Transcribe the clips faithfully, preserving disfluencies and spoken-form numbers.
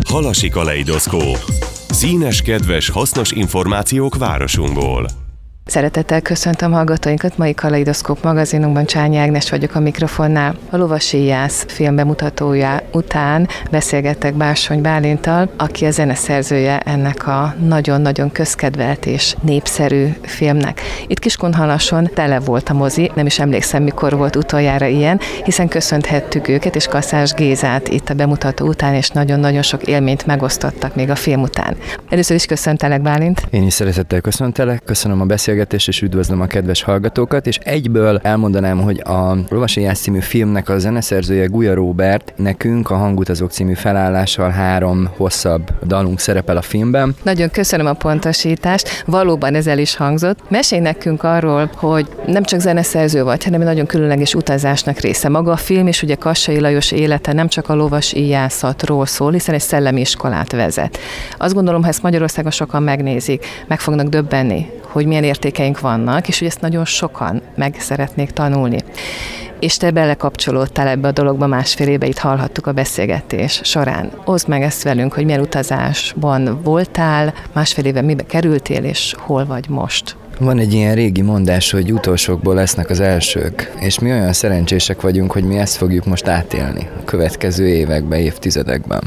Halasi kaleidoszkóp. Színes, kedves, hasznos információk városunkból. Szeretettel köszöntöm hallgatóinkat, mai Kaleidoszkóp magazinunkban Csányi Ágnes vagyok a mikrofonnál. A Lovasi Jász film bemutatója után beszélgettek Bársony Bálinttal, aki a zeneszerzője ennek a nagyon-nagyon közkedvelt és népszerű filmnek. Itt Kiskunhalason tele volt a mozi, nem is emlékszem, mikor volt utoljára ilyen, hiszen köszönthettük őket és Kaszás Gézát itt a bemutató után, és nagyon-nagyon sok élményt megosztottak még a film után. Először is köszöntelek, Bálint. Én is szeretettel köszöntelek, köszönöm a beszélgetést, és üdvözlöm a kedves hallgatókat, és egyből elmondanám, hogy a Lovasi Jász című filmnek a zeneszerzője Guya Róbert, nekünk a Hangutazók című felállással három hosszabb dalunk szerepel a filmben. Nagyon köszönöm a pontosítást, valóban ez el is hangzott. Mesélj nekünk arról, hogy nem csak zeneszerző vagy, hanem egy nagyon különleges utazásnak része. Maga a film is ugye Kassai Lajos élete nem csak a lovasi jászatról szól, hiszen egy szellemi iskolát vezet. Azt gondolom, ha ezt Magyarországon sokan megnézik, meg fognak döbbenni, hogy milyen értékeink vannak, és hogy ezt nagyon sokan meg szeretnék tanulni. És te belekapcsolódtál ebbe a dologba másfél éve, itt hallhattuk a beszélgetés során. Oszd meg ezt velünk, hogy milyen utazásban voltál, másfél éve mibe kerültél, és hol vagy most. Van egy ilyen régi mondás, hogy utolsókból lesznek az elsők, és mi olyan szerencsések vagyunk, hogy mi ezt fogjuk most átélni a következő években, évtizedekben.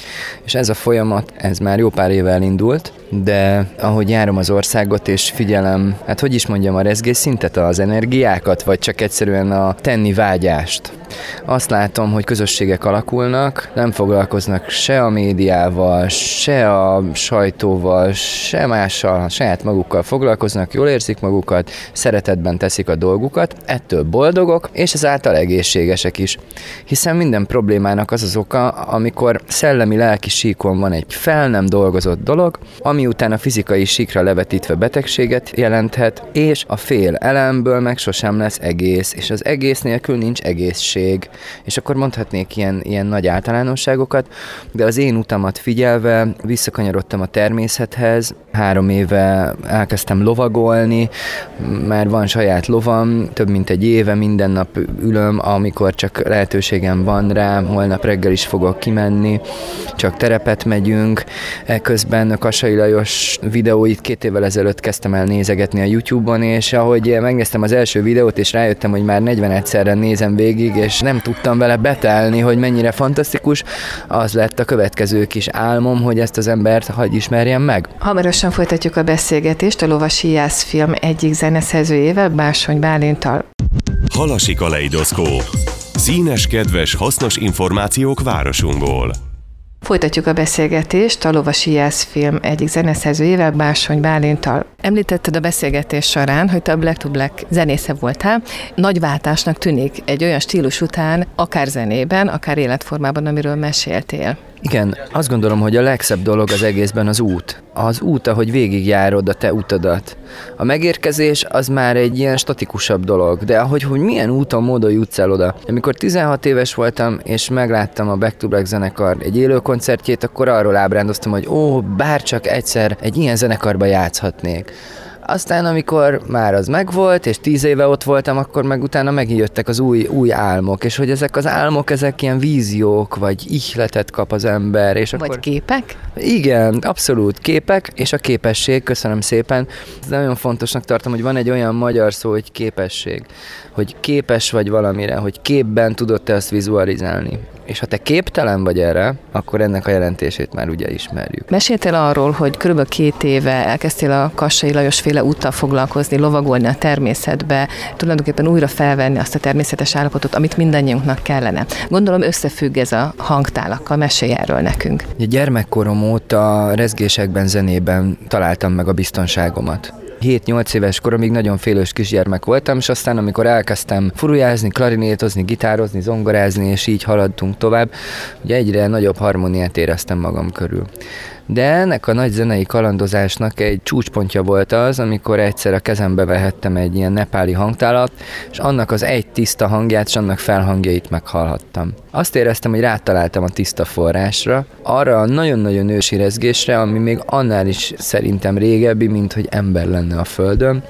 És ez a folyamat, ez már jó pár éve elindult, de ahogy járom az országot és figyelem, hát hogy is mondjam, a rezgés szintet, az energiákat, vagy csak egyszerűen a tenni vágyást. Azt látom, hogy közösségek alakulnak, nem foglalkoznak se a médiával, se a sajtóval, se mással, saját magukkal foglalkoznak, jól érzik magukat, szeretetben teszik a dolgukat, ettől boldogok, és ezáltal egészségesek is. Hiszen minden problémának az az oka, amikor szellemi-lelki síkon van egy fel nem dolgozott dolog, ami után a fizikai síkra levetítve betegséget jelenthet, és a fél elemből meg sosem lesz egész, és az egész nélkül nincs egészség. És akkor mondhatnék ilyen, ilyen nagy általánosságokat, de az én utamat figyelve visszakanyarodtam a természethez, három éve elkezdtem lovagolni, már van saját lovam, több mint egy éve minden nap ülöm, amikor csak lehetőségem van rá, holnap reggel is fogok kimenni, csak terepet megyünk, ekközben a Kassai Lajos videóit két évvel ezelőtt kezdtem el nézegetni a YouTube-on, és ahogy megnéztem az első videót, és rájöttem, hogy már negyvenegyszerre nézem végig, és nem tudtam vele betelni, hogy mennyire fantasztikus, az lett a következő kis álmom, hogy ezt az embert hadd ismerjem meg. Hamarosan folytatjuk a beszélgetést a Lovasi Jász film egyik zeneszerzőjével, Bársony Bálinttal. Halasi kaleidoszkóp. Színes, kedves, hasznos információk városunkból. Folytatjuk a beszélgetést a Lovasi Jász film egyik zeneszerzőjével, Bársony Bálinttal. Említetted a beszélgetés során, hogy te a Black to Black zenésze voltál. Nagy váltásnak tűnik egy olyan stílus után, akár zenében, akár életformában, amiről meséltél. Igen, azt gondolom, hogy a legszebb dolog az egészben az út. Az út, ahogy végigjárod a te utadat. A megérkezés az már egy ilyen statikusabb dolog, de ahogy hogy milyen úton, módon jutsz el oda. Amikor tizenhat éves voltam, és megláttam a Back to Black zenekar egy élő koncertjét, akkor arról ábrándoztam, hogy ó, bárcsak egyszer egy ilyen zenekarba játszhatnék. Aztán, amikor már az megvolt, és tíz éve ott voltam, akkor meg utána megjöttek az új, új álmok, és hogy ezek az álmok, ezek ilyen víziók, vagy ihletet kap az ember. És vagy akkor... képek? Igen, abszolút képek, és a képesség, köszönöm szépen. Ez nagyon fontosnak tartom, hogy van egy olyan magyar szó, hogy képesség, hogy képes vagy valamire, hogy képben tudod te azt vizualizálni. És ha te képtelen vagy erre, akkor ennek a jelentését már ugye ismerjük. Meséltél arról, hogy körülbelül két éve elkezdtél a Kassai Lajos féle úttal foglalkozni, lovagolni a természetbe, tulajdonképpen újra felvenni azt a természetes állapotot, amit mindannyiunknak kellene. Gondolom összefügg ez a hangtálakkal, mesélj erről nekünk. A gyermekkorom óta rezgésekben, zenében találtam meg a biztonságomat. hét-nyolc éves koromig nagyon félős kisgyermek voltam, és aztán amikor elkezdtem furujázni, klarinétozni, gitározni, zongorázni, és így haladtunk tovább, ugye egyre nagyobb harmóniát éreztem magam körül. De ennek a nagy zenei kalandozásnak egy csúcspontja volt az, amikor egyszer a kezembe vehettem egy ilyen nepáli hangtálat, és annak az egy tiszta hangját, és annak felhangjait meghallhattam. Azt éreztem, hogy rátaláltam a tiszta forrásra, arra a nagyon-nagyon ősi rezgésre, ami még annál is szerintem régebbi, mint hogy ember lenne a földön,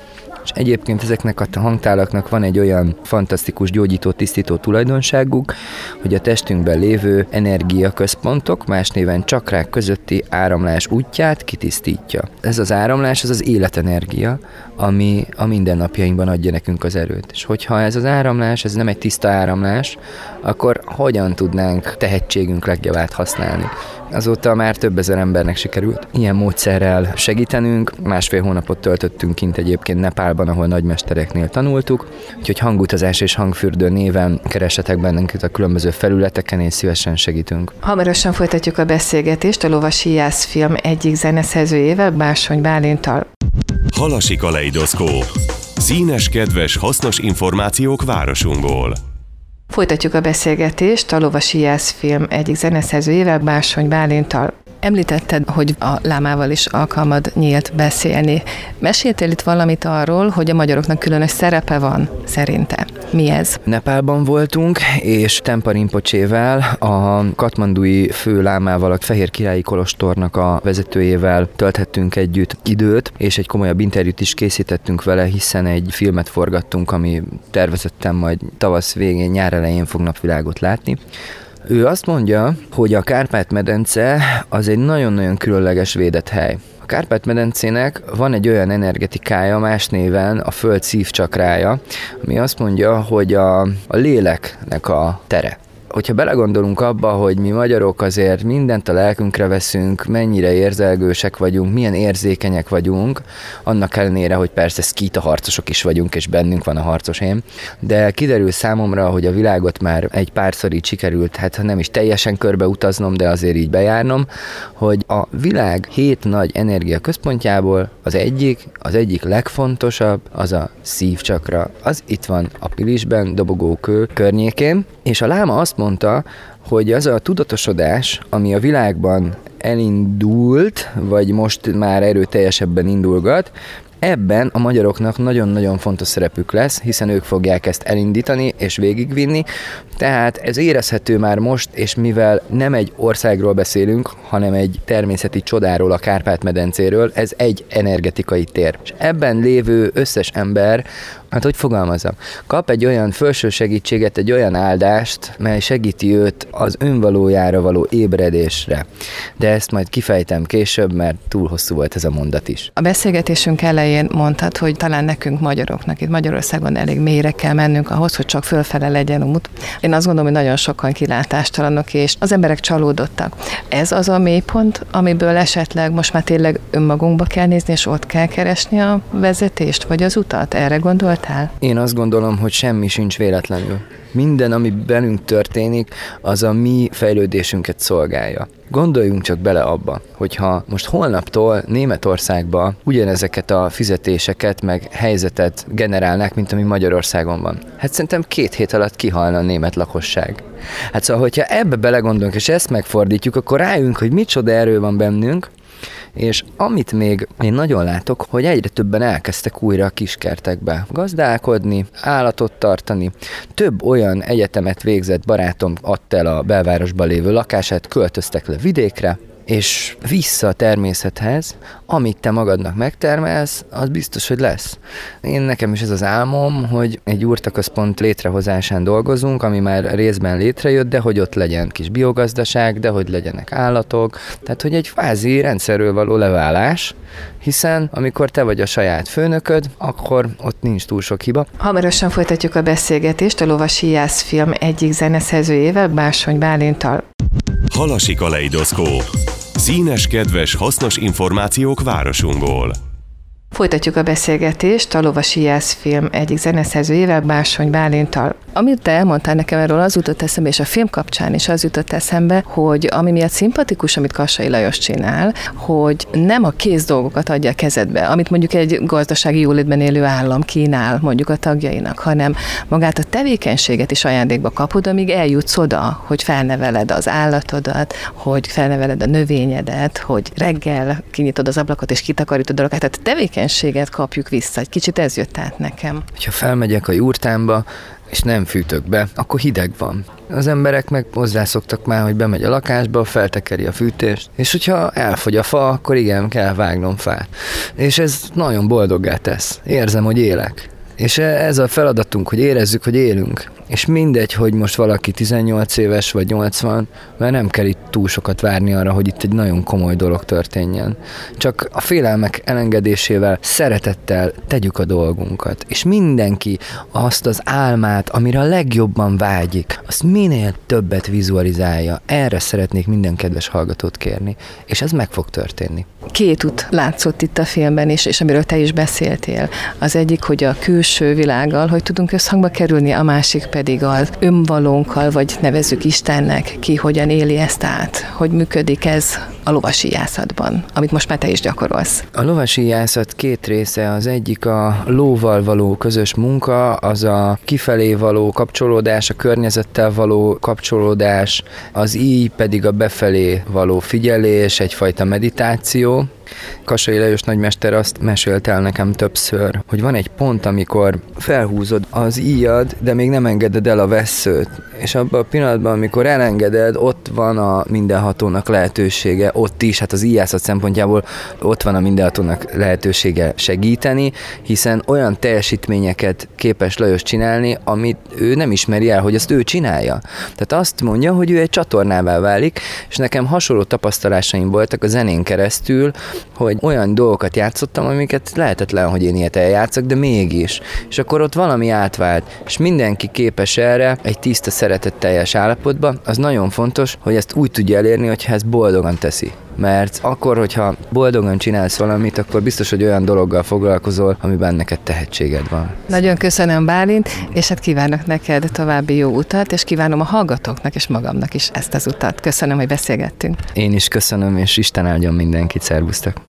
És egyébként ezeknek a hangtálaknak van egy olyan fantasztikus gyógyító, tisztító tulajdonságuk, hogy a testünkben lévő energiaközpontok, más néven csakrák közötti áramlás útját kitisztítja. Ez az áramlás, az az életenergia, ami a mindennapjainkban adja nekünk az erőt. És hogyha ez az áramlás, ez nem egy tiszta áramlás, akkor hogyan tudnánk tehetségünk legjavát használni? Azóta már több ezer embernek sikerült ilyen módszerrel segítenünk. Másfél hónapot töltöttünk kint egyébként Nepálban, ahol nagymestereknél tanultuk. Úgyhogy Hangutazás és Hangfürdő néven keressetek bennünket a különböző felületeken, és szívesen segítünk. Hamarosan folytatjuk a beszélgetést a Lovasi Jász film egyik zeneszerzőjével, Bársony Bálinttal. Halasi kaleidoszkóp. Színes, kedves, hasznos információk városunkból. Folytatjuk a beszélgetést a Lovasi Jász film egyik zeneszerzőjével, Bársony Bálinttal. Említetted, hogy a lámával is alkalmad nyílt beszélni. Meséltél itt valamit arról, hogy a magyaroknak különös szerepe van, szerinte. Mi ez? Nepálban voltunk, és Tempa Rinpocsével, a katmandui fő lámával, a Fehér Királyi Kolostornak a vezetőjével tölthettünk együtt időt, és egy komolyabb interjút is készítettünk vele, hiszen egy filmet forgattunk, ami tervezettem majd tavasz végén, nyár elején fog napvilágot látni. Ő azt mondja, hogy a Kárpát-medence az egy nagyon-nagyon különleges védett hely. A Kárpát-medencének van egy olyan energetikája, más néven a föld szívcsakrája, ami azt mondja, hogy a, a léleknek a tere. Hogyha belegondolunk abba, hogy mi magyarok azért mindent a lelkünkre veszünk, mennyire érzelgősek vagyunk, milyen érzékenyek vagyunk, annak ellenére, hogy persze szkíta harcosok is vagyunk, és bennünk van a harcosém, de kiderül számomra, hogy a világot már egy párszor így sikerült, hát nem is teljesen körbe utaznom, de azért így bejárnom, hogy a világ hét nagy energia központjából az egyik, az egyik legfontosabb, az a szívcsakra. Az itt van a Pilisben, Dobogókő környékén, és a láma azt mondta, hogy az a tudatosodás, ami a világban elindult, vagy most már erőteljesebben indulgat, ebben a magyaroknak nagyon-nagyon fontos szerepük lesz, hiszen ők fogják ezt elindítani és végigvinni, tehát ez érezhető már most, és mivel nem egy országról beszélünk, hanem egy természeti csodáról, a Kárpát-medencéről, ez egy energetikai tér. És ebben lévő összes ember, hát hogy fogalmazom, kap egy olyan felső segítséget, egy olyan áldást, mely segíti őt az önvalójára való ébredésre. De ezt majd kifejtem később, mert túl hosszú volt ez a mondat is. A beszélgetésünk elején mondtad, hogy talán nekünk magyaroknak itt Magyarországon elég mélyre kell mennünk ahhoz, hogy csak fölfele legyen út. Én azt gondolom, hogy nagyon sokan kilátástalanok, és az emberek csalódottak. Ez az a mélypont, amiből esetleg most már tényleg önmagunkba kell nézni, és ott kell keresni a vezetést, vagy az utat? Erre gondoltál? Én azt gondolom, hogy semmi sincs véletlenül. Minden, ami bennünk történik, az a mi fejlődésünket szolgálja. Gondoljunk csak bele abba, hogyha most holnaptól Németországba ugyanezeket a fizetéseket meg helyzetet generálnák, mint ami Magyarországon van. Hát szerintem két hét alatt kihalna a német lakosság. Hát szóval, hogyha ebbe belegondolunk, és ezt megfordítjuk, akkor rájönk, hogy micsoda erő van bennünk, és amit még én nagyon látok, hogy egyre többen elkezdtek újra a kiskertekbe gazdálkodni, állatot tartani. Több olyan egyetemet végzett barátom adta el a belvárosban lévő lakását, költöztek le vidékre, és vissza a természethez, amit te magadnak megtermelsz, az biztos, hogy lesz. Én nekem is ez az álmom, hogy egy jurtaközpont létrehozásán dolgozunk, ami már részben létrejött, de hogy ott legyen kis biogazdaság, de hogy legyenek állatok, tehát hogy egy kvázi rendszerről való leválás, hiszen amikor te vagy a saját főnököd, akkor ott nincs túl sok hiba. Hamarosan folytatjuk a beszélgetést a Lovasi Jász film egyik zeneszerzőjével, Bársony Bálinttal. Halasi kaleidoszkóp. Színes, kedves, hasznos információk városunkból. Folytatjuk a beszélgetést a Lovasi Jász film egyik zeneszerzőjével, Bársony Bálinttal. Amit te elmondtál nekem erről, az jutott eszembe, és a film kapcsán is az jutott eszembe, hogy ami miatt szimpatikus, amit Kassai Lajos csinál, hogy nem a kész dolgokat adja a kezedbe, amit mondjuk egy gazdasági jólétben élő állam kínál mondjuk a tagjainak, hanem magát a tevékenységet is ajándékba kapod, amíg eljutsz oda, hogy felneveled az állatodat, hogy felneveled a növényedet, hogy reggel kinyitod az ablakot és kitakarítod a lakát, tehát a tevékenységet kapjuk vissza. Egy kicsit ez jött át nekem. Ha felmegyek a jurtámba, és nem fűtök be, akkor hideg van. Az emberek meg hozzászoktak már, hogy bemegy a lakásba, feltekeri a fűtést, és hogyha elfogy a fa, akkor igen, kell vágnom fát. És ez nagyon boldoggá tesz. Érzem, hogy élek. És ez a feladatunk, hogy érezzük, hogy élünk. És mindegy, hogy most valaki tizennyolc éves vagy nyolcvan, mert nem kell itt túl sokat várni arra, hogy itt egy nagyon komoly dolog történjen. Csak a félelmek elengedésével, szeretettel tegyük a dolgunkat. És mindenki azt az álmát, amire a legjobban vágyik, azt minél többet vizualizálja. Erre szeretnék minden kedves hallgatót kérni. És ez meg fog történni. Két út látszott itt a filmben is, és amiről te is beszéltél. Az egyik, hogy a külső világgal, hogy tudunk összhangba kerülni, a másik pedig az önvalónkkal, vagy nevezzük Istennek, ki hogyan éli ezt át, hogy működik ez a lovasíjászatban, amit most már te is gyakorolsz. A lovasíjászat két része, az egyik a lóval való közös munka, az a kifelé való kapcsolódás, a környezettel való kapcsolódás, az íj pedig a befelé való figyelés, egyfajta meditáció. Kassai Lajos nagymester azt mesélte el nekem többször, hogy van egy pont, amikor felhúzod az íjad, de még nem engeded el a vesszőt. És abban a pillanatban, amikor elengeded, ott van a mindenhatónak lehetősége, ott is, hát az íjászat szempontjából ott van a mindenhatónak lehetősége segíteni, hiszen olyan teljesítményeket képes Lajos csinálni, amit ő nem ismeri el, hogy azt ő csinálja. Tehát azt mondja, hogy ő egy csatornává válik, és nekem hasonló tapasztalásaim voltak a zenén keresztül, hogy olyan dolgokat játszottam, amiket lehetetlen, hogy én ilyet eljátszok, de mégis. És akkor ott valami átvált, és mindenki képes erre egy tiszta, szeretetteljes állapotban. Az nagyon fontos, hogy ezt úgy tudja elérni, hogyha ezt boldogan teszi. Mert akkor, hogyha boldogan csinálsz valamit, akkor biztos, hogy olyan dologgal foglalkozol, amiben neked tehetséged van. Nagyon köszönöm, Bálint, és hát kívánok neked további jó utat, és kívánom a hallgatóknak és magamnak is ezt az utat. Köszönöm, hogy beszélgettünk. Én is köszönöm, és Isten áldjon mindenkit, szervusztok!